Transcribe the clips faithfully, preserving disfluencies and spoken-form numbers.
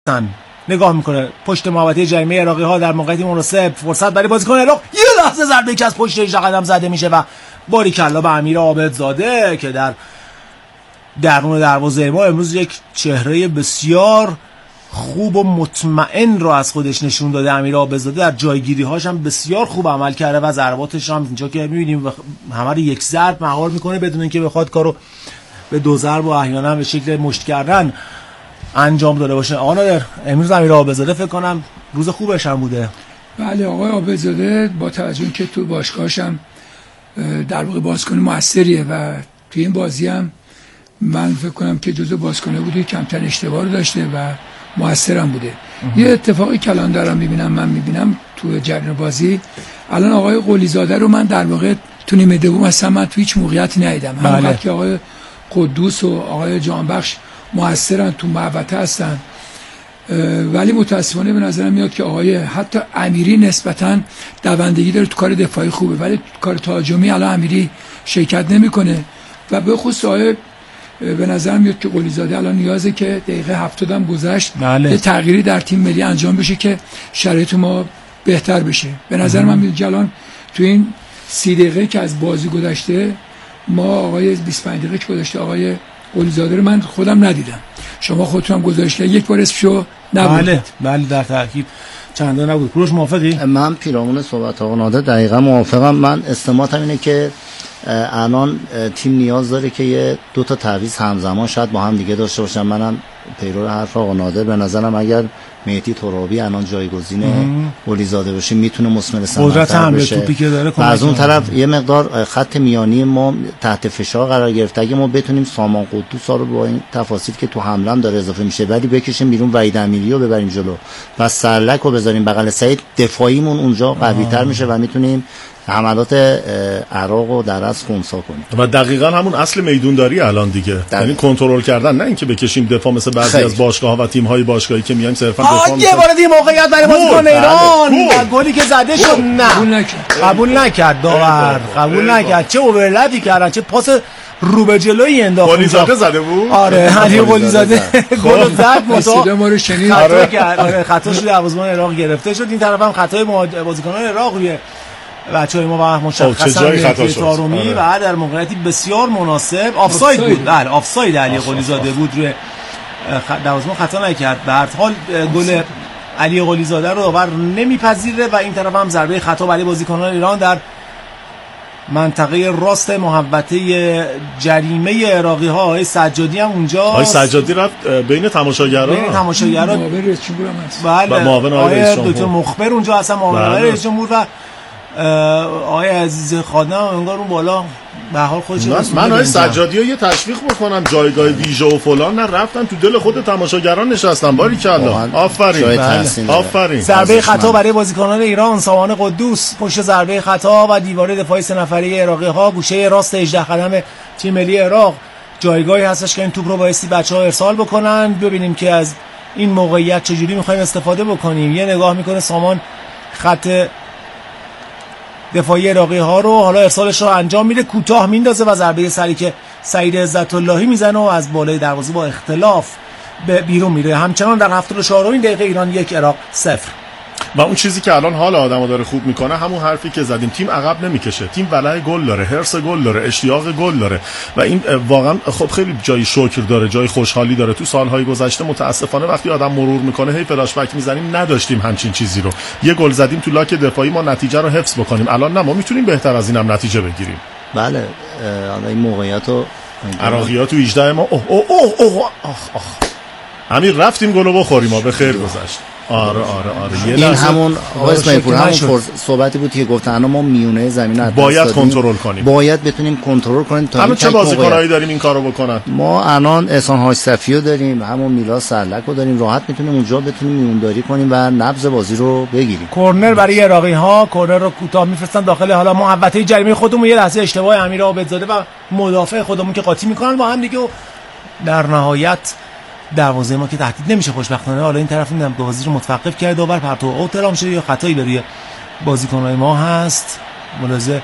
نگاه میکنه پشت محوطه جریمه عراقی ها در موقعیتی مناسب فرصت برای بازیکن عراق، یه لحظه ضربه که از پشت هجده قدم زده میشه و باریکلا به امیر عابدزاده که در درون دروازه ما امروز یک چهره بسیار خوب و مطمئن رو از خودش نشون داده. امیر عابدزاده در جایگیری هاش هم بسیار خوب عمل کرده و ضرباتش هم اینجا که میبینیم همه رو یک ضرب مهار میکنه بدون اینکه بخواد کارو به دو ضرب و احیانا به شکل مشت کردن انجام داده باشه. آقا نادر، امروز امیر عابدزاده فکر کنم روز خوبش هم بوده. بله آقای عابدزاده با توجه که تو باشگاهش هم در واقع بازیکن موثریه و تو این بازی هم من فکر کنم که جزو بازیکن‌ها بوده کمتر اشتباه رو داشته و موثرم بوده. یه اتفاقی کلان دارم میبینم من میبینم تو جریان بازی الان آقای قلیزاده رو من در واقع تو نیمه دوم اصلا من تو هیچ موقعیتی ندیدم. بله. همونقدر که آقای قدوس و آقای جانبخش موثرن تو محوطه هستن، ولی متاسفانه به نظرم میاد که آقای حتی امیری نسبتاً دوندگی داره تو کار دفاعی خوبه ولی تو کار تهاجمی الان امیری شرکت نمیکنه و به خصوص آقای به نظر میاد که قلیزاده الان نیازه که دقیقه هفتاد هم گذشت بله. یه تغییری در تیم ملی انجام بشه که شرایط ما بهتر بشه. به نظر من میاد الان تو این سی دقیقه که از بازی گذشته ما آقای بیست و پنج دقیقه که گذشته آقای قلیزاده رو من خودم ندیدم، شما خودتون هم گذاشته یک بار اسمشو نبود. بله بله در ترکیب چنده نبود. کوروش موافقی؟ من پیرامون صحبت آقا نادر دقیقا موافقم. من استماتم اینه که الان تیم نیاز داره که یه دو تا تعویض همزمان شاید با هم دیگه داشته باشن. منم پیرو حرف آقا نادر به نظرم اگر مهدی ترابی الان جایگزین قلیزاده بشه میتونه مثمر ثمرتر بشه و از اون طرف یه مقدار خط میانی ما تحت فشار قرار گرفته. اگه ما بتونیم سامان قدوس رو با این تفاصیل که تو حمله هم داره اضافه میشه ولی بکشیم بیرون وحید امیری رو ببریم جلو و سرلک رو بذاریم بغل سعید، دفاعیمون اونجا قوی‌تر میشه و میتونیم حملات عراق رو در از خونسا کنیم و دقیقاً همون اصل میدونداری الان دیگه، یعنی کنترل کردن، نه اینکه بکشیم دفاع مثل بعضی خیلی. از باشگاه‌ها و تیم‌های باشگاهی که میایم صرفاً دفاع می‌کنن. یه بار دیگه موقعیت برای بازیکن ایران گلی که زده شد نه قبول نکرد قبول نکرد داور قبول نکرد. چه اوورلپی کردن، چه پاس رو به جلوی انداخت. قلیزاده زده بود. آره علی قلیزاده گل زد متو ما رو شنید خطا کرد. آره خطاش رو دروازه‌بان عراق گرفته شد. این طرف هم خطای بازیکنان عراق روی بچه‌های ما مشخصا تارومی و در موقعیتی بسیار مناسب آفساید بود. بله آفساید علی قلیزاده بود روی دروازه‌بان، خطا نکرد. به هر حال گل علی قلیزاده رو داور نمیپذیره و این طرف هم ضربه خطا برای بازیکنان ایران در منطقه راست محوطه جریمه عراقی ها. آقای سجادی هم اونجا، آقای سجادی رفت بین تماشاگران بین تماشاگران معاون رئیس جمهور هم هست. بله معاون آقای دکتر مخبر اونجا هستن، معاون رئیس جمهور و آقای عزیز خادم انگار اون بالا به حال خودش من آقای سجادی رو یه تشویق بکنم، جایگاه ویژه و فلان نه، رفتن تو دل خود تماشاگران نشستن. باریکلا آفرین آفرین. ضربه خطا برای بازیکنان ایران، سامان قدوس پشت ضربه خطا و دیواره دفاعی سه نفره عراقی ها گوشه راست هجده قدم تیم ملی عراق جایگاهی هستش که این توپ رو بایستی بچه‌ها ارسال بکنن. ببینیم که از این موقعیت چجوری می‌خوایم استفاده بکنیم. یه نگاه میکنه سامان خط دفاعی عراقی ها رو، حالا ارسالش رو انجام میده، کوتاه میندازه و ضربه سری که سعید عزت اللهی میزنه و از بالای دروازه با اختلاف به بیرون میره. همچنان در هفتاد و چهارمین دقیقه ایران یک عراق صفر. و اون چیزی که الان حال آدمو داره خوب میکنه همون حرفی که زدیم، تیم عقب نمیکشه، تیم ولع گل داره، حرص گل داره، اشتیاق گل داره و این واقعا خب خیلی جای شکر داره، جای خوشحالی داره. تو سالهای گذشته متاسفانه وقتی آدم مرور میکنه هی فلاش بک میزنیم، نداشتیم همچین چیزی رو. یه گل زدیم تو لاک دفاعی ما نتیجه رو حفظ بکنیم. الان نه، ما میتونیم بهتر از اینم نتیجه بگیریم. بله حالا این موقعیتو عراقی‌ها تو هجده ما اوه اوه اوه اوه آخ آخ امیر رفتیم گلو بخوریم، ما به خیر گذشت. آره آره آره این همون آقای اسماعیل‌پور همون صحبتی بود که گفتن ما میونه زمین رو باید کنترل کنیم، باید بتونیم کنترل کنیم. تا همون چه بازیکنایی داریم این کارو بکنن؟ ما الان احسان حاج صفیو داریم، همون میلاد سرلک رو داریم، راحت میتونیم اونجا بتونیم میونداری کنیم و نبض بازی رو بگیریم. کورنر برای عراقی ها، کورنر رو کوتاه میفرستن داخل حالا محوطه جریمه خودمون. یه لحظه اشتباه امیر عابدزاده و مدافع خودمون که قاطی میکنن با هم دیگه و در نهایت دروازه ما که تهدید نمیشه خوشبختانه. حالا این طرف میدم بازی رو متوقف کرد، داور پرتو اوت اعلام شده یا خطایی برای بازیکن‌های ما هست. ملاحظه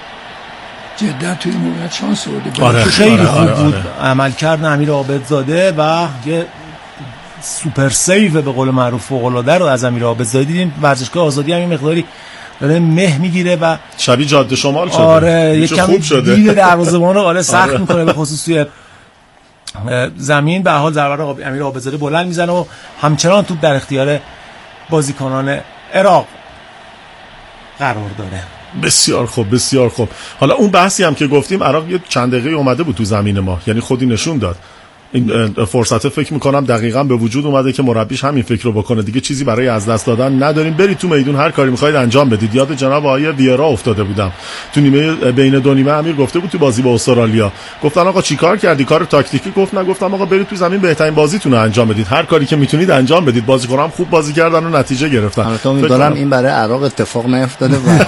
جدا توی موقعیت شانس آورده. آره خیلی خوب آره آره بود آره. عمل کرد امیر عابدزاده و یه سوپر سیو به قول معروف فوق العاده رو از امیر عابدزاده دیدیم. ورزشگاه آزادی هم این مقداری داره مه میگیره و شبیه جاده شمال شده. آره یک کمی دید دروازه‌بان رو آره سخت آره. میکنه به خصوص توی زمین. به حال ضربه رو امیر عابدزاده بلند میزنه و همچنان توپ در اختیار بازیکنان عراق قرار داره. بسیار خوب بسیار خوب. حالا اون بحثی هم که گفتیم عراق یه چند دقیقه اومده بود تو زمین ما، یعنی خودی نشون داد این فرصت. فکر میکنم دقیقاً به وجود اومده که مربیش همین فکر رو بکنه، دیگه چیزی برای از دست دادن نداریم، برید تو میدون هر کاری میخواید انجام بدید. یاد جناب آقای ویرا افتاده بودم تو نیمه بین دو نیمه. امیر گفته بود تو بازی با استرالیا، گفتن آقا چیکار کردی؟ کار تاکتیکی؟ گفت نگفتم آقا برید تو زمین بهترین بازیتون رو انجام بدید، هر کاری که میتونید انجام بدید. بازیکنام خوب بازی کردن و نتیجه گرفتن. البته امیدوارم این برای عراق اتفاق نیفتاده و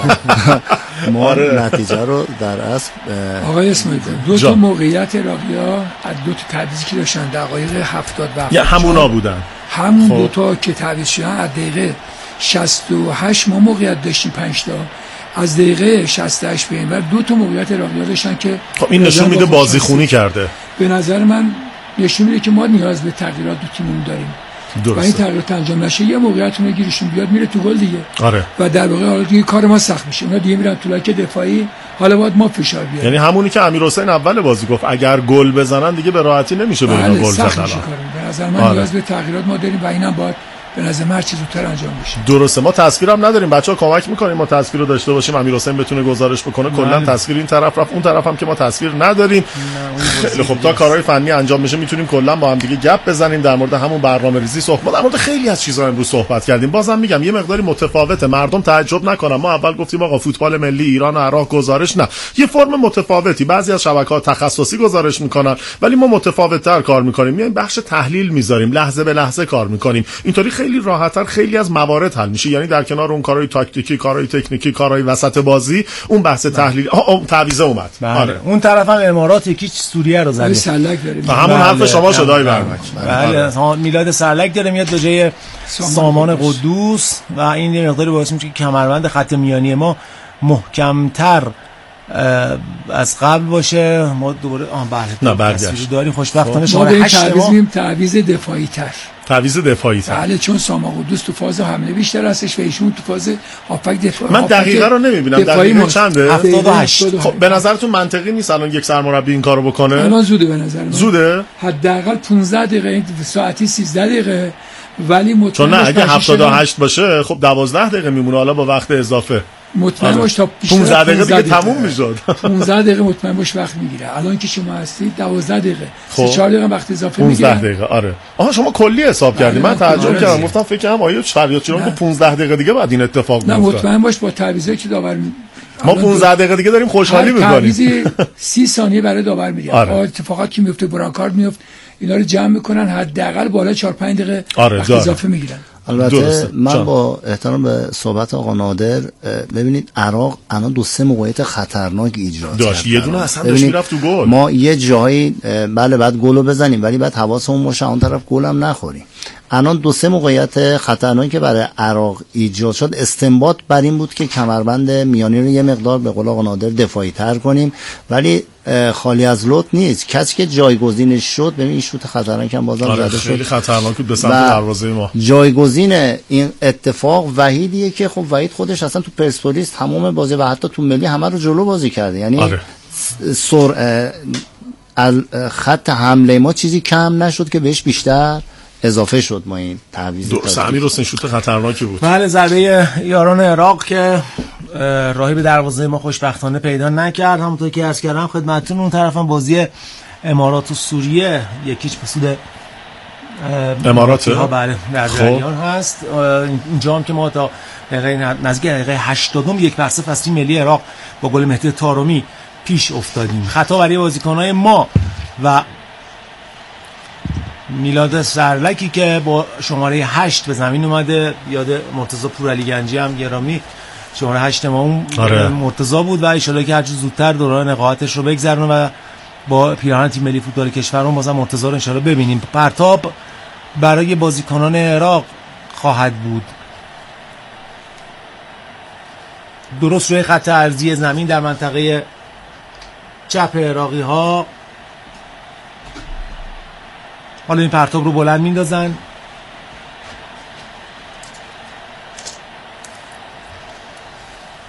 ما آره. نتیجه رو در اصل آقای اسماعیل دو تا موقعیت عراقی‌ها از دو تا تعویضی که داشتن دقایق هفتاد و یا همونا بودن، همون خب. دو تا که تعویض شدن از دقیقه شصت و هشت ما موقعیت داشتیم پنج تا، از دقیقه شصت و هشت به این ور دو تا موقعیت عراقی‌ها داشتن که خب این نشون میده بازی خونی کرده. به نظر من نشون میده که ما نیاز به تغییرات تو تیممون داریم. درسته. و این تغییرات انجام نشه یه موقعیت اون گیرشون بیاد میره تو گل دیگه. آره. و در واقع حالا دیگه کار ما سخت میشه. اونا دیگه میرن تو لاک دفاعی، حالا باید ما فشار بیاریم. یعنی همونی که امیر حسین اول بازی گفت اگر گل بزنن دیگه به راحتی نمیشه به اینا گل زدن. به نظر من آره. نیاز به تغییرات ما داریم و اینم باید به نظر من هر چیز زودتر انجام بشه. درسته. ما تصویرم نداریم، بچه‌ها کمک می‌کنیم ما تصویر رو داشته باشیم، امیر حسین بتونه گزارش بکنه. کلا تصویر این طرف رفت، اون طرف هم که ما تصویر نداریم. خیلی خب تا کارهای فنی انجام بشه میتونیم کلا با هم دیگه گپ بزنیم در مورد همون برنامه‌ریزی. صحبت در مورد خیلی از چیزا امروز صحبت کردیم. بازم میگم یه مقداری متفاوته، مردم تعجب نکنن. ما اول گفتیم آقا فوتبال ملی ایران و عراق گزارش نه، یه فرم متفاوتی. بعضی از شبکه‌ها تخصصی گزارش میکنن ولی ما متفاوت‌تر کار میکنیم. میایم بخش تحلیل میذاریم، لحظه به لحظه کار میکنیم. اینطوری خیلی راحت‌تر خیلی از موارد حل میشه. یعنی در کنار اون کارهای تاکتیکی، کارهای تکنیکی، کارهای وسط بازی، اون بحث تحلیل آه تعویض اومد. آره. اون طرف هم امارات یکیچ سوریه رو زده. سرلک داریم. همون حرف شما شد آقای برمک. بله میلاد سرلک داره میاد به جای سامان قدوس و این یه مقداری باعث میشه که کمربند خط میانی ما محکمتر از قبل باشه. ما دوباره آه بله برگشت داریم خوشبختانه شماره هشت ما تعویض دفاعی تر تعویض دفاعی تر. بله چون سامان قدوس تو فاز حمله بیشتر هستش و ایشون تو فاز هافک دفاع. من دقیقه رو نمیبینم، دقیقه چنده؟ هفتاد و هشت. خب به نظرتون منطقی نیست الان یک سرمربی این کارو بکنه؟ الان زوده به نظر من. زوده؟ حداقل پانزده دقیقه ساعتی سیزده دقیقه ولی مطمئن چون نه اگه هفتاد و هشت باشه خب دوازده دقیقه میمونه حالا با وقت اضافه. مطمئن باش تا پانزده دقیقه دیگه تموم میشد. پانزده دقیقه مطمئن باش وقت میگیره. الان که شما هستید دوازده دقیقه سه چهار دقیقه وقت اضافه میگیره. پانزده دقیقه آره. آها شما کلی حساب کردید. من تعجب کردم گفتم فکر کنم آیه شریعت چرا که پانزده دقیقه دیگه بعد این اتفاق میفته. نه مطمئن باش با تعویضی که داور ما پانزده دقیقه دیگه داریم خوشحالی می‌کنیم. تعویضی سی ثانیه برای داور میگیره. آره. اتفاقاتی که میفته برانکارد میفته اینا رو جمع میکنن حداقل بالا چهار پنج دقیقه آره وقت اضافه میگیرن. البته درسته. من جان. با احترام به صحبت آقا نادر ببینید عراق الان دو سه موقعیت خطرناک ایجاد داشت، یه دونه اصلا داشت میرفت تو گل. ما یه جایی بله بعد گلو بزنیم ولی بعد حواسمون باشه اون طرف گل هم نخوریم. الان دو سه موقعیت خطرناکی که برای عراق ایجاد شد استنباط بر این بود که کمربند میانی رو یه مقدار به قول آقا نادر دفاعی تر کنیم ولی خالی از لطف نیست. کسی که جایگزینش شد ببین این شوت خطرناک هم بازم آره زده شد، خیلی خطرناک بود به سمت دروازه ما. جایگزین این اتفاق وحیدیه که خب وحید خودش اصلا تو پرسپولیس تمام بازی و حتی تو ملی همه رو جلو بازی کرده. یعنی آره. سر خط حمله ما چیزی کم نشد که بهش بیشتر اضافه شد. ما این تعویض درست امیر حسین شوت خطرناکی بود. بله ضربه یاران عراق که راهی به دروازه ما خوشبختانه پیدا نکرد. همونطور که عرض کردم خدمتتون اون طرفم بازی امارات و سوریه یکیچ به سود امارات ها بله در جریان هست. اینجا هم که ما تا دقیقه نزدیک دقیقه هشتاد یک بر صفر از تیم ملی عراق با گل مهدی طارمی پیش افتادیم. خطا برای بازیکن‌های ما و میلاد سرلکی که با شماره هشت به زمین اومده. یاد مرتضی پورعلی گنجی هم گرامی شماره هشت ما اون آره. مرتضی بود و ان شاءالله که هر چه زودتر دوران نقاهتش رو بگذرونه و با پیراهن تیم ملی فوتبال کشورمون بازم مرتضی رو ان شاءالله ببینیم. پرتاب برای بازیکنان عراق خواهد بود درست روی خط عرضی زمین در منطقه چپ عراقی ها. حالا این پرتاب رو بلند میندازن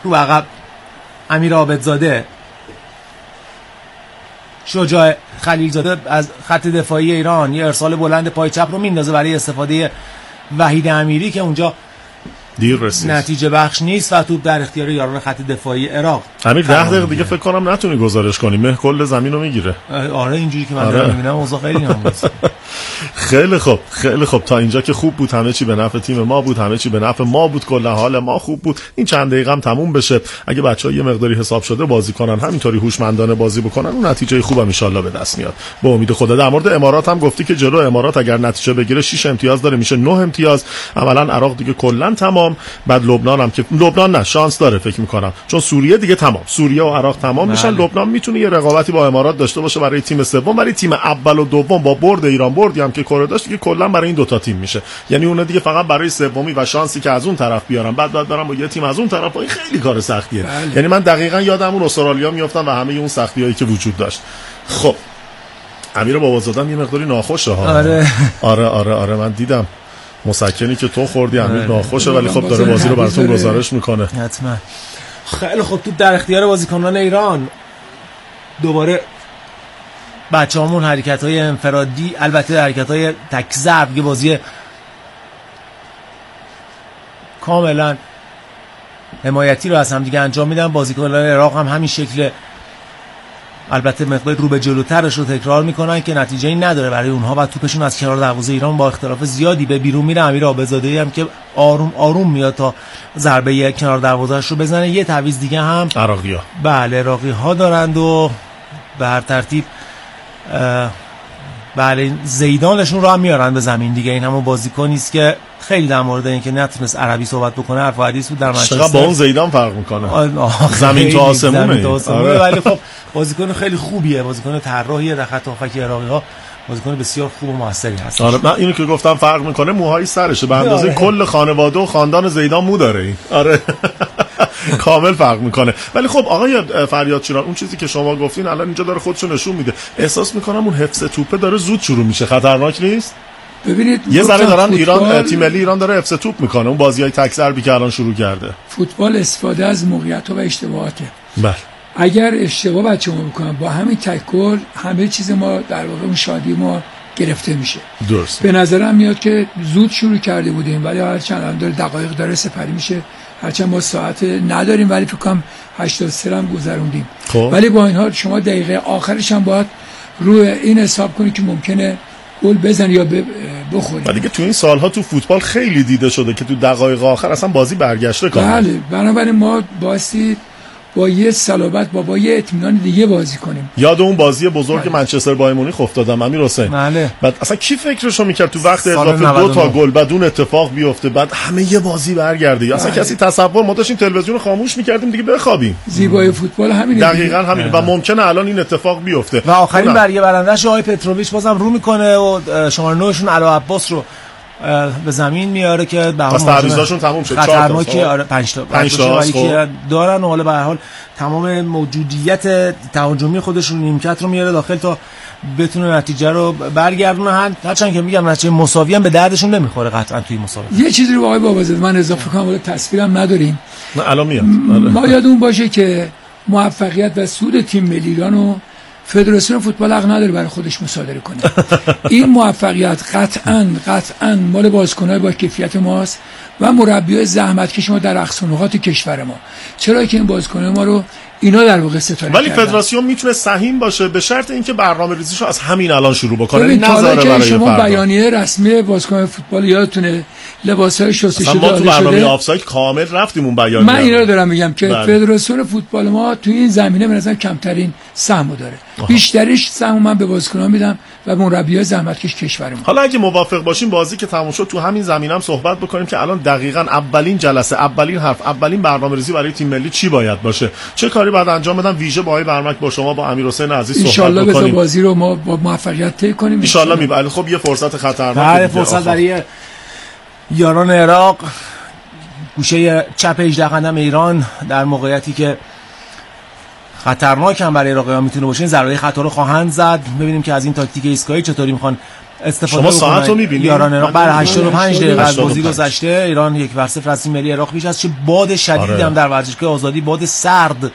رو عقب امیر عابدزاده، شجاع خلیلزاده از خط دفاعی ایران یه ارسال بلند پای چپ رو میندازه برای استفاده وحید امیری که اونجا دیر رسید، نتیجه بخش نیست و توپ در اختیار یاران خط دفاعی عراق. امیر ده دقیقه دیگه فکر کنم نتونی گزارش کنی، مه کل زمین رو میگیره. آره اینجوری که من آره. دارم میبینم اوضاع خیلی ناموس. خیلی خوب خیلی خوب تا اینجا که خوب بود، همه چی به نفع تیم ما بود، همه چی به نفع ما بود، کل حال ما خوب بود. این چند دقیقه هم تموم بشه، اگه بچه‌ها یه مقداری حساب شده بازی کنن، همینطوری هوشمندانه بازی بکنن، اون نتیجه خوب ان شاءالله به دست میاد به امید خدا. در مورد امارات هم گفتی که جلو امارات اگر نتیجه بگیره شش امتیاز داره، میشه نه امتیاز. عملاً عراق دیگه کلا تمام، بعد لبنان هم که لبنان نه شانس داره فکر می‌کنم، چون سوریه دیگه تمام، سوریه و عراق تمام میشن. لبنان میتونه یه رقابتی با امارات داشته باشه برای تیم سوم، برای تیم اول و دوم با برد ایران، بردی هم که کره داشت دیگه کلا برای این دوتا تیم میشه، یعنی اون دیگه فقط برای سومی و شانسی که از اون طرف بیارن، بعد بعد برام با یه تیم از اون طرف. این خیلی کار سختیه. بله. یعنی من دقیقاً یادم اون استرالیا میافتم و همه اون سختیایی که وجود داشت. خب امیر بابازاده یه مقداری ناخوشه ها. آره آره آره آره من دیدم مسکنی که تو خوردی امیر ناخوشه، ولی خب داره بازی رو براتون گزارش میکنه. حتما. خیلی خوب، توپ در اختیار بازیکنان ایران. دوباره بچه‌هامون حرکت‌های انفرادی، البته حرکت‌های تک ضرب، یه بازی کاملا حمایتی رو از هم دیگه انجام میدن. بازیکنان عراق هم همین شکل، البته مقدار رو به جلوترش رو تکرار میکنن که نتیجه‌ای نداره برای اونها و توپشون از کنار دروازه ایران با اختلاف زیادی به بیرون میره. امیر عابدزاده‌ای هم که آروم آروم میاد تا ضربه کنار دروازه‌اش رو بزنه. یه تعویض دیگه هم عراقی‌ها بله عراقی‌ها دارند و به هر ترتیب بله زیدانشون رو هم میارن به زمین دیگه. این همون بازیکنی است که خیلی در مورد اینکه نتونست عربی صحبت بکنه حرف و حدیث بود در منچستر. چقدر با اون زیدان فرق میکنه، زمین تا آسمونه. آره. ولی خب بازیکن خیلی خوبیه، بازیکن طراحی در خط هافک عراقی‌ها، بازیکن بسیار خوب و موثری هست. آره من اینو که گفتم فرق میکنه، موهای سرشه به اندازه آره. کل خانواده و خاندان زیدان مو داره این. آره کامل فرق میکنه. ولی خب آقای فریاد چیران، اون چیزی که شما گفتین الان اینجا داره خودشو نشون میده. احساس میکنم اون حفظ توپه داره زود شروع میشه، خطرناک نیست؟ ببینید یه ذره دارن ایران، تیم ملی ایران داره حفظ توپ میکنه، اون بازیای تک ضربی که الان شروع کرده. فوتبال استفاده از موقعیت‌ها و اشتباهاته. بله. اگر اشتباه بچه‌ها بکنن با همین تکل، همه چیز ما در واقع اون شادی ما گرفته میشه. درست. به نظرم میاد که زود شروع کرده بودیم، ولی هر چند هم داره دقایق داره سپری میشه، هرچند ما ساعت نداریم ولی فکر کنم هشتاد و سه هم گذروندیم. خب. ولی با این حال شما دقیقه آخرش هم باید روی این حساب کنید که ممکنه گل بزن یا بخوری. و دیگه تو این سالها تو فوتبال خیلی دیده شده که تو دقایق آخر اصلا بازی برگشته کنه. بله، بنابراین ما باستی با یه صلابت با با یه اطمینان دیگه بازی کنیم. یاد اون بازی بزرگ منچستر بایر مونیخ افتادم امیر حسین. بله. بعد اصلا کی فکرشو میکرد تو وقت اضافه دو تا گل بعد اون اتفاق بیفته، بعد همه یه بازی برگرده. یا اصلا کسی تصور، ما داشتیم تلویزیون خاموش میکردیم دیگه بخوابیم. زیبایی فوتبال همینه. دقیقاً همینه و ممکنه الان این اتفاق بیفته. و آخرین برگه برندش آقای پتروویچ بازم رو میکنه و شماره نوشون علا عباس رو به زمین میاره که به حال تعویضاشون تموم شد. خطرناکی آره پنج تا پنج تا ولی که دارن و حالا به هر حال تمام موجودیت تهاجمی خودشون نیمکت رو میاره داخل تا بتونه نتیجه رو برگردونه. هرچند که میگم نتیجه مساوی هم به دردشون نمیخوره قطعا توی مسابقه. یه چیزی رو آقای بابازاده من اضافه کنم، ولی تصویرم نداریم. نه الان میاد. ما یادمون باشه که موفقیت و سود تیم ملی ایرانو فدراسیون فوتبال حق نداره برای خودش مصادره کنه. این موفقیت قطعاً قطعاً مال بازیکن‌های با کیفیت ماست و مربیای زحمتکش ما در اقصا نقاط کشور ما. چرا که این بازیکن‌های ما رو اینا در واقع ستاره ولی کردن. فدراسیون میتونه سهیم باشه به شرط اینکه برنامه‌ریزیشو از همین الان شروع بکنه، نذاره برای شما فردا. بیانیه رسمی بازیکن فوتبال یادتونه لباسای شسته شده داده شده. ما تو برنامه آفساید کامل رفتیم اون بیانیه. من اینا رو دارم میگم که بله. فدراسیون فوتبال ما تو این زمینه به نظر کمترین سهمو داره. آها. بیشترش سهمو من به بازیکن‌ها میدم و مربیای زحمتکش کشورمون. حالا اگه موافق باشیم بازی که تموم شد تو همین زمینم صحبت بکنیم که الان دقیقاً اولین جلسه، اولین حرف، اولین برنامه‌ریزی برای تیم ملی چی باید باشه؟ چه کاری باید انجام بدن؟ ویژه با آقای برمک با شما با امیر حسین عزیز صحبت بکنیم. ان شاءالله بازی رو ما با موفقیت طی کنیم ان شاءالله. میبره خب یه فرصت خطرناک. بله فرصت برای یاران عراق. گوشه چپ هجده قدم ایران در موقعیتی که خطرناک هم برای عراقی‌ها میتونه باشه، ضربه خطا رو خواهند زد. ببینیم که از این تاکتیک ایستگاهی چطوری میخوان استفاده شما ساعت رو می‌بینید یاران عراق بر هشتاد و پنج دقیقه از بازی هشتاد و پنج. گذشته ایران یک بر صفر از تیم ملی عراق پیش است. چه باد شدیدی آره. هم در ورزشگاه آزادی، باد سرد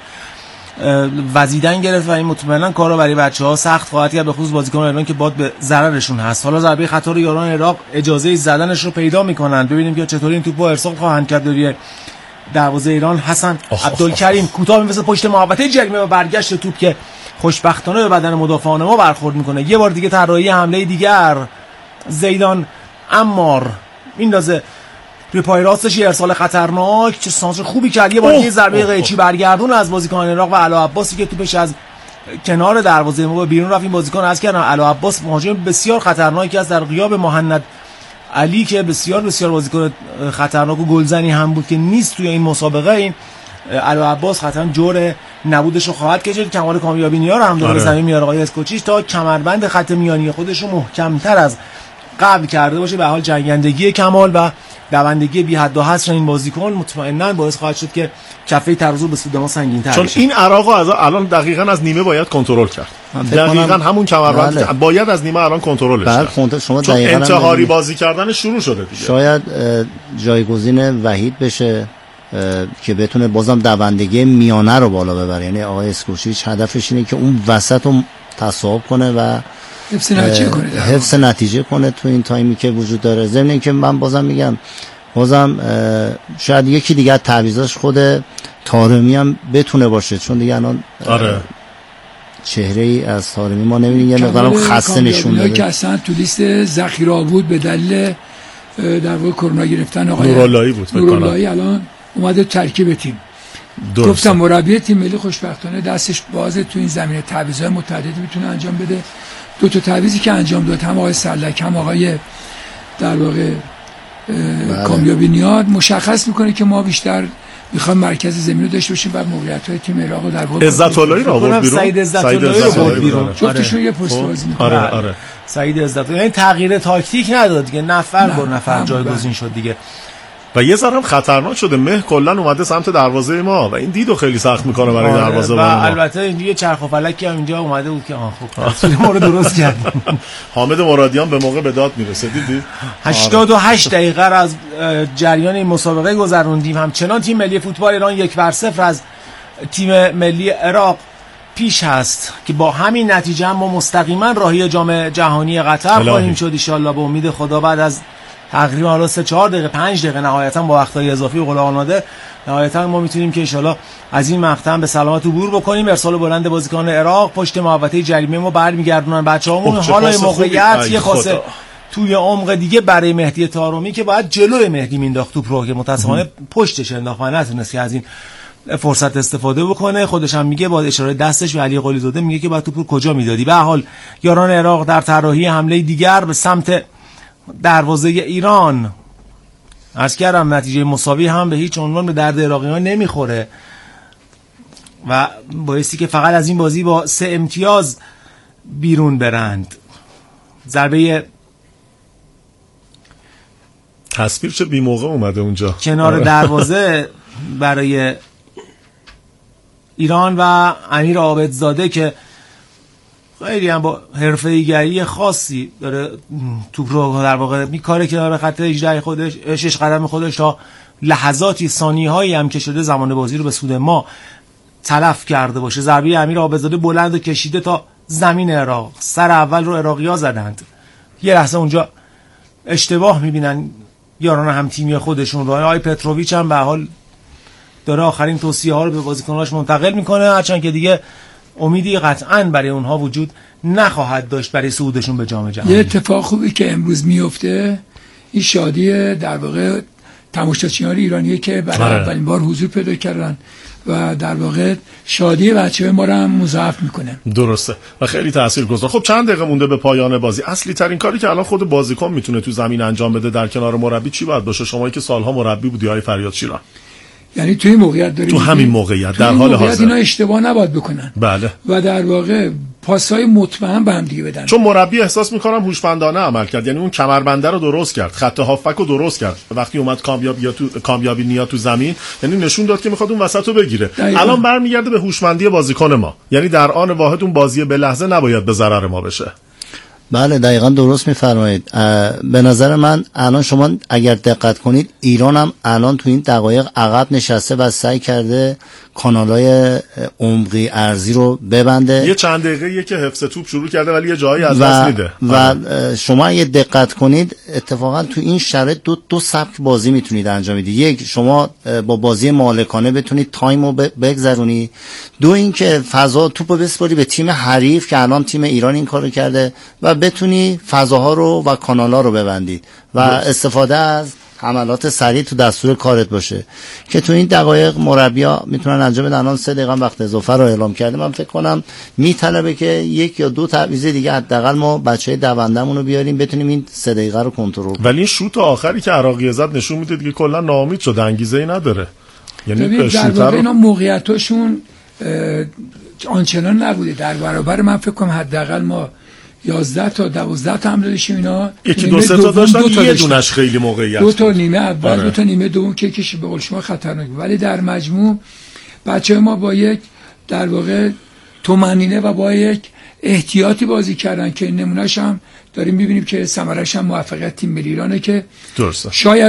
وزیدن گرفت و این مطمئنا کارو برای بچه‌ها سخت خواهد کرد، به خصوص بازیکنان ایران که باد به ضررشون هست. حالا ضربه خطا رو یاران عراق اجازه زدنش رو پیدا میکنن، ببینیم که چطوری این توپو ارسال خواهند کرد. دوری دروازه ایران حسن عبدالکریم کوتاه میفرسته پشت محوطه جریمه و برگشت توپ که خوشبختانه به بدن مدافعان ما برخورد میکنه. یه بار دیگه طراحی حمله دیگر، زیدان عمار میندازه روی پای راستش، یه ارسال خطرناک، چه سانتر خوبی کرد. یه بار دیگه ضربه قیچی برگردون از بازیکن عراق و علا عباسی که توپش از کنار دروازه ما بیرون رفت. این بازیکن از کردن علا عباس مهاجم بسیار خطرناکی است در غیاب مهند علی که بسیار بسیار بازیکن خطرناک و گلزنی هم بود که نیست توی این مسابقه. این علا عباس خطرا جور نبودش رو خواهد کشید. کمال کامیابی نیا رو هم داره زمین میاره آقای اسکوچیچ تا کمربند خط میانی خودش رو محکم‌تر از قبل کرده باشه. به حال جنگندگی کمال و دوندگی بی حد و حصر این بازیکن مطمئنا باعث خواهد شد که کفه ترازو به سود ما سنگین‌تر بشه، چون این عراقو از الان دقیقاً از نیمه باید کنترل کرد. دقیقاً همون کمربند بله. باید از نیمه الان کنترلش کرد. کنترل شما چون دقیقاً انتحاری بازی کردن شروع شده دیگه. شاید جایگزین وحید بشه که بتونه بازم دوندگی میانه رو بالا ببره. یعنی آقای اسکوچیچ هدفش اینه که اون وسط رو تصاحب کنه و حفظ نتیجه کنه حفظ نتیجه کنه تو این تایمی که وجود داره. ضمن اینکه من بازم میگم بازم شاید یکی دیگه تعویضاش خود طارمی هم بتونه باشه، چون دیگه الان آره چهره ای از طارمی ما نمی‌بینیم، یه مقدارم خسته نشون داده که اصلا تو لیست ذخیره بود به دلیل در واقع کرونا گرفتن آقای نوراللهی بود فکر کنم. نوراللهی الان اومده ترکیب تیم. درسته. گفتم مربی تیم ملی خوشبختانه دستش بازه، تو این زمینه تعویضات متعددی میتونه انجام بده. دو تا تعویضی که انجام داد، هم آقای سرلک هم آقای در واقع کامیابی نیاد، مشخص میکنه که ما بیشتر میخوام مرکز زمین رو داشته باشیم و موقعیت‌های تیم عراق رو در واقع عزت اللهی رو آورد بیرون. سعید عزت اللهی رو برد بیرون. جفتشون یه پست بازی میکنه. آره آره. سعید عزت اللهی یعنی تغییر تاکتیک نداد دیگه، نفر بر نفر جایگزین شد دیگه. و یه ذره هم خطرناک شده. مه کلا اومده سمت دروازه ما و این دیدو خیلی سخت میکنه برای دروازه ما. و البته اینجا یه چرخ و فلکی هم اینجا اومده بود که آها خب تصویر ما رو درست کرد. حامد مرادیان به موقع به داد میرسه. دیدی هشتاد و هشت دقیقه از جریان این مسابقه گذروندیم. همچنان تیم ملی فوتبال ایران یک بر صفر از تیم ملی عراق پیش هست که با همین نتیجه هم ما مستقیما راهی جام جهانی قطر خواهیم شد ان شاء الله به امید خدا. بعد از تقریبا حالا سه چهار دقیقه پنج دقیقه نهایتا با وقتای اضافی و قلعاناده نهایتا ما میتونیم که ان شاء الله از این مقطع به سلامت عبور بکنیم. ارسال بلند بازیکن عراق پشت محوطه جریمه ما برمیگردونن بچه‌هامون. حالا موقعیت یه خاصه توی عمق دیگه برای مهدی طارمی که باید جلوی مهدی مینداخت توپ رو که متأسفانه پشتش انداخت و نتونست که از این فرصت استفاده بکنه. خودش هم میگه با اشاره دستش به علی قلی زاده میگه که بعد توپ رو کجا میدادی. به هر حال یاران عراق در طراحی حمله دیگر به سمت دروازه ایران، عرض کردم نتیجه مساوی هم به هیچ عنوان به درد عراقیان نمیخوره و بایستی که فقط از این بازی با سه امتیاز بیرون برند. ضربه تصویر چه بی موقع اومده اونجا کنار دروازه برای ایران و امیر عابدزاده که خیلی هم با حرفه‌ایگری خاصی داره توپ رو در واقع میکاره کنار خط هجده خودش، شش قدم خودش تا لحظاتی ثانیه‌هایی هم که شده زمان بازی رو به سود ما تلف کرده باشه. ضربه امیر عابدزاده بلند و کشیده تا زمین عراق. سر اول رو عراقی‌ها زدند. یه لحظه اونجا اشتباه می‌بینن یاران هم تیمی خودشون رو. آقای پتروویچ هم به حال داره آخرین توصیه‌ها رو به بازیکناش منتقل میکنه، هرچند که دیگه امیدی قطعاً برای اونها وجود نخواهد داشت برای صعودشون به جام جهانی. یه اتفاق خوبی که امروز میفته این شادی در واقع تماشاچیان ایرانیه که برای اولین بار حضور پیدا کردن و در واقع شادی بچه‌های ما رو هم مضاعف میکنه. درسته و خیلی تاثیرگذار. خب چند دقیقه مونده به پایان بازی. اصلی ترین کاری که الان خود بازیکن میتونه تو زمین انجام بده در کنار مربی چی باید باشه؟ شمایی که سالها مربی بودی های فریاد شیران، یعنی توی این موقعیت داریم، تو همین موقعیت در حال حاضر اینا اشتباه نباید بکنن. بله. و در واقع پاسای مطمئن به هم دیگه بدن، چون مربی احساس میکنم هوشمندانه عمل کرد. یعنی اون کمربنده رو درست کرد، خط هافک رو درست کرد. وقتی اومد کامیابی تو کامیابی نیا تو زمین، یعنی نشون داد که میخواد اون وسط رو بگیره. دقیقا. الان برمیگرده به هوشمندی بازیکن ما، یعنی در آن واحد اون بازی به لحظه نباید به ضرر ما بشه. بله دقیقا درست میفرمایید. به نظر من الان شما اگر دقت کنید ایران هم الان تو این دقایق عقب نشسته و سعی کرده کانالای عمقی ارضی رو ببنده. یه چند دقیقه یه که حفظ توپ شروع کرده ولی یه جایی از دست میده. و شما اگه دقت کنید اتفاقا تو این شرایط دو دو سبک بازی میتونید انجام بدید. یک، شما با بازی مالکانه بتونید تایم رو بگذرونی. دو، اینکه فضا توپو بسپاری به تیم حریف که الان تیم ایران این کارو کرده و بتونی فضاها رو و کانال‌ها رو ببندید و استفاده از حملات سریع تو دستور کارت باشه که تو این دقایق مربی‌ها میتونن انجام بدن. الان سه دقیقه وقت اضافه رو اعلام کرده. من فکر کنم میطلبه که یک یا دو تعویض دیگه حداقل ما بچهای دوندمون رو بیاریم بتونیم این سه دقیقه رو کنترل کنیم. ولی این شوت آخری که عراقی زد نشون میده که کلا ناامید شده، انگیزه‌ای نداره. یعنی در واقع اینا موقعیتاشون آنچنان نبوده. در برابر من فکر کنم حداقل ما یازده تا دوازده تا حمله داشتیم. اینا یکی دو سه تا داشتن، یه دونش خیلی موقعیت، دو تا نیمه اول آره. دو تا نیمه دوم که کشی به قول شما خطرناک، ولی در مجموع بچه‌ها ما با یک در واقع طمأنینه و با یک احتیاطی بازی کردن که نمونهش هم داریم می‌بینیم که ثمرش هم موفقیت تیم ملی ایرانه که درسته. شاید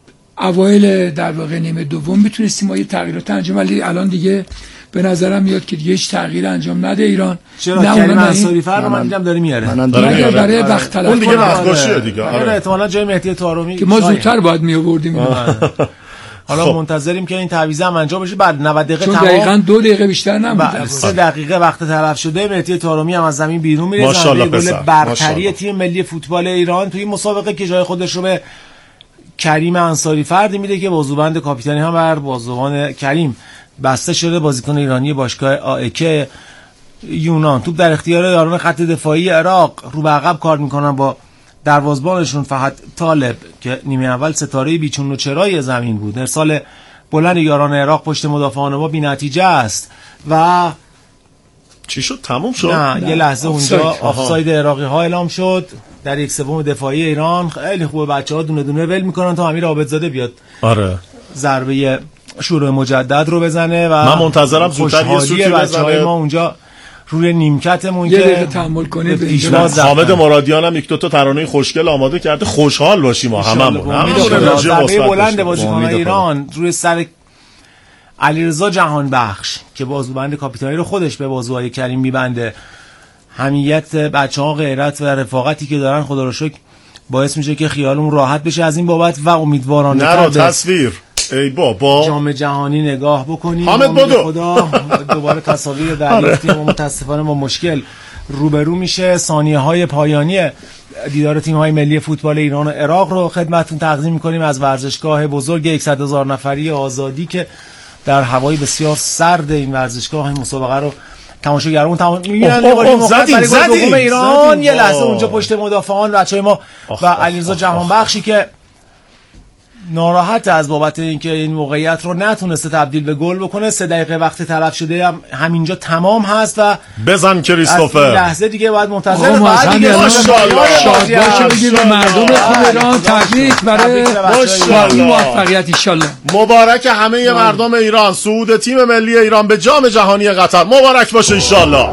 اوایل در واقع نیمه دوم میتونستیم ما یه تغییرات انجام، ولی الان دیگه به نظرم میاد که دیگه هیچ تغییر انجام نده ایران. چرا کریم انصاری فر رو من دیدم داره میاره. منم داره میاره. برای وقت تلف اون دیگه وقت باشیه دیگه. آره احتمالاً جای مهدی طارمی که ما زودتر باید میآوردیم. حالا خب. منتظریم که این تعویض هم انجام بشه. بعد نود دقیقه چون تمام، دقیقاً دو دقیقه بیشتر نمونده. سه دقیقه وقت تلف شده. مهدی طارمی هم از زمین بیرون میره. زنده گل برتری تیم ملی فوتبال ایران توی مسابقه که جای خودش رو به کریم انصاری فردی میده که بازوبند کاپیتانی هم بر بازوان کریم بسته شده. بازیکن ایرانی باشگاه آئک یونان. توپ در اختیار یاران خط دفاعی عراق، رو به عقب کار میکنن با دروازه‌بانشون فقط طالب که نیمه اول ستاره بیچون و چرای زمین بود. ارسال بلند یاران عراق پشت مدافعان ما بی‌نتیجه است و چی شد؟ تموم شد؟ نه, نه. یه لحظه اونجا آفساید عراقی ها اعلام شد در یک سوم دفاعی ایران. خیلی خوبه، بچه‌ها دونه دونه ول میکنن تا امیر عابدزاده بیاد. آره. ضربه شروع مجدد رو بزنه و من منتظرم زودتر یه سوتی بزنه. ما اونجا روی نیمکتمون یه دقیقه تحمل کنید. حامد مرادیان هم یک دو تا ترانه خوشگل آماده کرده. خوشحال باشیم ما هممون. ضربه بلند بازیکن ایران روی سر علیرضا جهانبخش که بازوبند کاپیتانی رو خودش به بازوهای کریم میبنده. حمیت بچه‌ها، غیرت و رفاقتی که دارن خدا رو شکر باعث میشه که خیالمون راحت بشه از این بابت و امیدوارانه نرو تصویر ای بابا جام جهانی نگاه بکنیم. حامد بدو خدا دوباره تصاویر دریافتیم و متاسفانه با مشکل روبرو میشه. ثانیه های پایانی دیدار تیم های ملی فوتبال ایران و عراق رو خدمتتون تقدیم میکنیم از ورزشگاه بزرگ صد هزار نفری آزادی که در هوای بسیار سرد این ورزشگاه این مسابقه رو تماشاگرمون تمام می‌بینن. زدیم زدیم ایران یه لحظه اونجا پشت مدافعان بچهای ما و علیرضا جهانبخشی که ناراحت از بابت اینکه این موقعیت رو نتونسته تبدیل به گل بکنه. سه دقیقه وقت تلف شده هم همینجا تمام هست و بزن کریستوفر. لحظه دیگه باید منتظر بعد دیگه ماشاءالله شاد باشه بگید به مردم خوب ایران تبریک برای موفقیت ان شاءالله. مبارک همه مردم ایران. صعود تیم ملی ایران به جام جهانی قطر مبارک باشه ان شاءالله.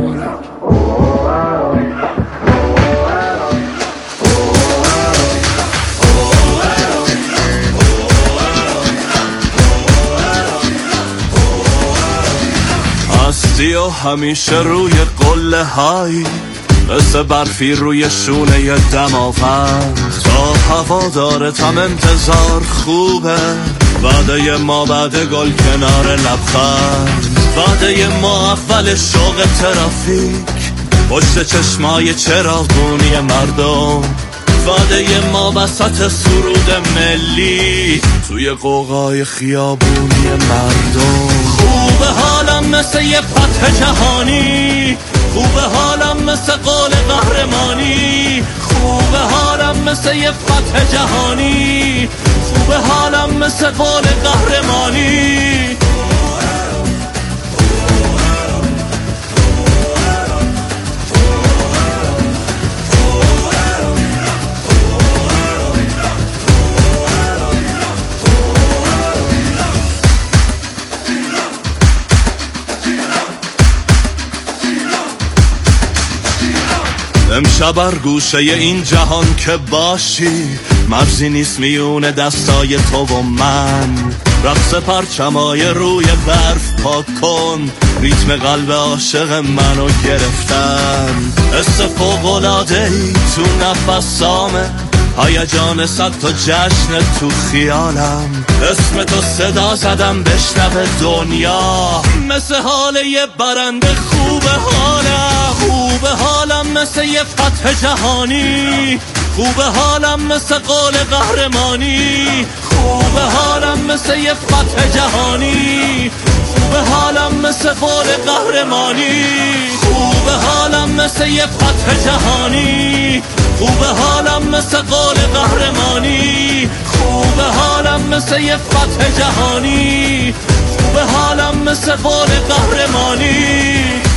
و همیشه روی قله های مثل برفی روی شونه دماوند تا هوا داره تم انتظار خوبه. وعده ما بعد گل کنار لبخند، وعده ما اول شوق ترافیک پشت چشمای چراغونی مردم، وعده ما وسط سرود ملی توی قوقای خیابونی مردم. خوبه حالم مثل یه فتح جهانی، خوبه حالم مثل قول قهرمانی، خوبه حالم مثل یه فتح جهانی، خوبه حالم مثل قول قهرمانی. شب گوشه این جهان که باشی، مرزی نیست میون دستای تو و من. رقص پرچمای روی برف پاک کن، ریتم قلب عاشق منو گرفتن. حس فوق‌العاده‌ای تو نفسامه، هیجان صد تا جشن تو خیالم. اسم تو صدا زدم بشنوه دنیا، مثل حال یه برنده خوب حالم. خوب حالم مثل یه فتح جهانی، خوب حالم مثل قول قهرمانی. خوب حالم مثل یه فتح جهانی، خوب حالم مثل قول قهرمانی. خوب حالم مثل یه فتح جهانی، خوب حالم مثل قول قهرمانی. خوب حالم مثل یه فتح جهانی، خوب حالم مثل قول قهرمانی.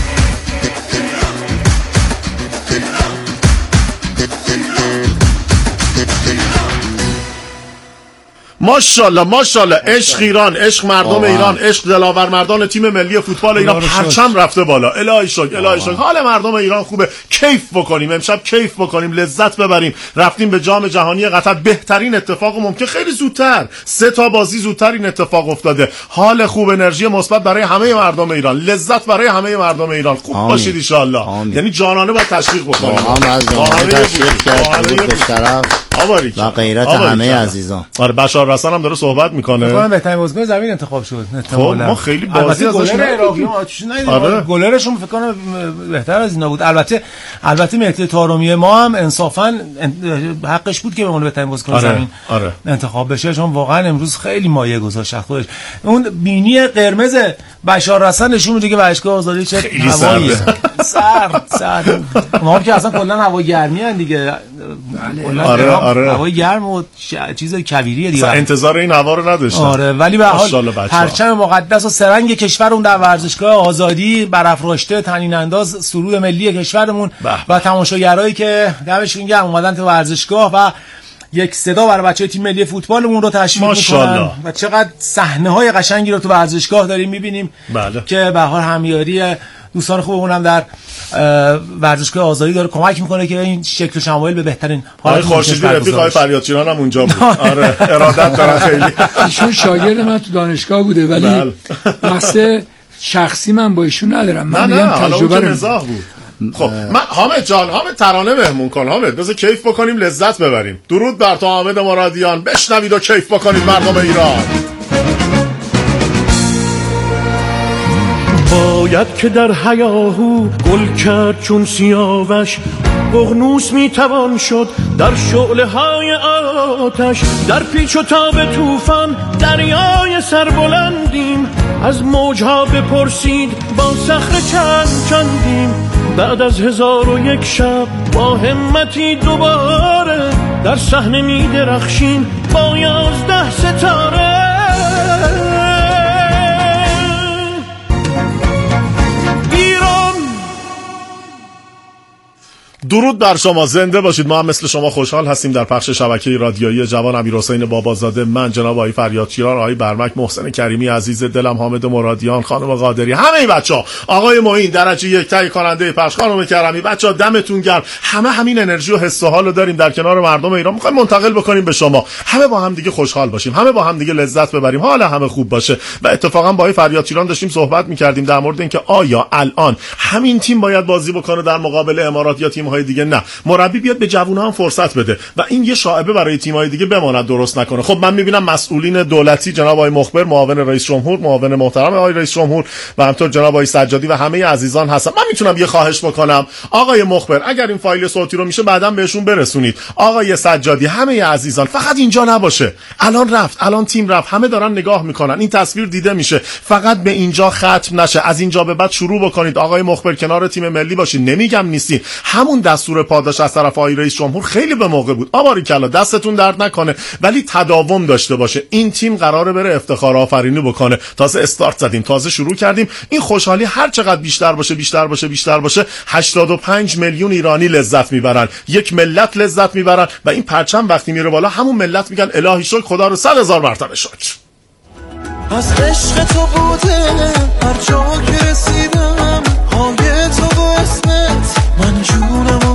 ماشاءالله ماشاءالله. عشق ایران، عشق مردم آه. ایران، عشق دلاور مردان تیم ملی فوتبال ایران. پرچم رفته بالا. الهی شکر الهی شکر. حال مردم ایران خوبه. کیف بکنیم امشب، کیف بکنیم، لذت ببریم. رفتیم به جام جهانی قطر، بهترین اتفاق ممکن. خیلی زودتر، سه تا بازی زودتر این اتفاق افتاده. حال خوب، انرژی مثبت برای همه مردم ایران، لذت برای همه مردم ایران. خوب آمین. باشید ان شاء الله. یعنی جانانه با تشویق بکنیم. آمین از جانانه تشویق کرد به طرف و غیرت همه عزیزان. آره بشار رسان هم داره صحبت میکنه. فکر کنم بهترین بازیکن زمین انتخاب شد. خب ما خیلی بازی ازش ندیدیم. آره گلرشون فکر کنم بهتر از اینا بود. البته البته مهدی طارمی ما هم انصافا حقش بود که به عنوان بهترین بازیکن آره. زمین آره. انتخاب بشه، چون واقعا امروز خیلی مایه گذاشت خودش. اون بینی قرمز بشار رسان نشون میده که ورزشگاه آزادی چه هوایی سرد سرد. ما که اصلا کلا هوا گرمی ان دیگه. آره آره هوای گرم و چیز کویریه دیگه. انتظار این هوا رو نداشتم. آره ولی به حال پرچم مقدس و سرنگ کشورمون در ورزشگاه آزادی برافراشته، طنین انداز سرود ملی کشورمون و تماشاگرایی که دمشون گرم اومدن تو ورزشگاه و یک صدا برای بچه‌های تیم ملی فوتبالمون رو تشویق می‌کنن و چقدر صحنه‌های قشنگی رو تو ورزشگاه داریم می‌بینیم. بله. که به هر همیاری دوستان خوبمون هم در ورزشگاه آزادی داره کمک میکنه که این شکل و شمایل به بهترین حالت خورشیدی رفیق آقای فریادچیان هم اونجا بود. آره ارادت دارن خیلی. ایشون شاگرد من تو دانشگاه بوده ولی بحث شخصی من با ایشون ندارم. من میگم تجربه مزاح بود. خب من حامد جان، حامد ترانه مهمون کن. حامد بذار کیف بکنیم، لذت ببریم. درود بر تو حامد مرادیان، بشنوید و کیف بکنید مردم ایران. باید که در هیاهو گل کرد چون سیاوش، ققنوس میتوان شد در شعله های آتش. در پیچ و تاب طوفان دریای سربلندیم، از موجها بپرسید با صخره چند چندیم. بعد از هزار و یک شب با همتی دوباره در صحنه میدرخشیم با یازده ستاره. درود بر شما، زنده باشید. ما هم مثل شما خوشحال هستیم در پخش شبکه رادیویی جوان. امیرحسین بابازاده، من جناب آقای فریادچیان، آقای برمک، محسن کریمی عزیز دلم، حامد مرادیان، خانم قادری، همه این بچا، آقای معین درجه یک، تهیه کننده پخش، خانم کرمی، بچا دمتون گرم. همه همین انرژی و حس و حالو داریم در کنار مردم ایران، میخوایم منتقل بکنیم به شما. همه با هم دیگه خوشحال باشیم، همه با هم دیگه لذت ببریم، حال همه خوب باشه. و اتفاقا با آقای فریادچیان داشتیم صحبت می‌کردیم در مورد اینکه آیا الان همین تیم باید بازی بکنه در مقابل امارات یا تیم‌های دیگه. نه، مربی بیاد به جوونا هم فرصت بده و این یه شائبه برای تیم‌های دیگه بماند درست نکنه. خب من می‌بینم مسئولین دولتی، جناب آقای مخبر، معاون رئیس جمهور، معاون محترم آقای رئیس جمهور و همینطور جناب آقای سجادی و همه عزیزان هستن. من میتونم یه خواهش بکنم، آقای مخبر اگر این فایل صوتی رو میشه بعداً بهشون برسونید. آقای سجادی، همه عزیزان، فقط اینجا نباشه. الان رفت، الان تیم رفت، همه دارن نگاه میکنن، این تصویر دیده میشه، فقط به اینجا ختم نشه. از اینجا به بعد شروع بکنید. آقای مخبر کنار تیم ملی باشین، نمیگم نیستین. همون دستور پاداش از طرف آقای رئیس جمهور خیلی به موقع بود. آباریکلا، دستتون درد نکنه، ولی تداوم داشته باشه. این تیم قراره بره افتخار آفرینی بکنه. تازه استارت زدیم، تازه شروع کردیم. این خوشحالی هر چقدر بیشتر باشه بیشتر باشه بیشتر باشه، هشتاد و پنج میلیون ایرانی لذت میبرن، یک ملت لذت میبرن و این پرچم وقتی میره بالا همون ملت میگن الهی شکر، خدا رو صد هزار مرتبه شکر. از عشق تو بوده هر جا که رسیدم، های تو و اسمت من جونم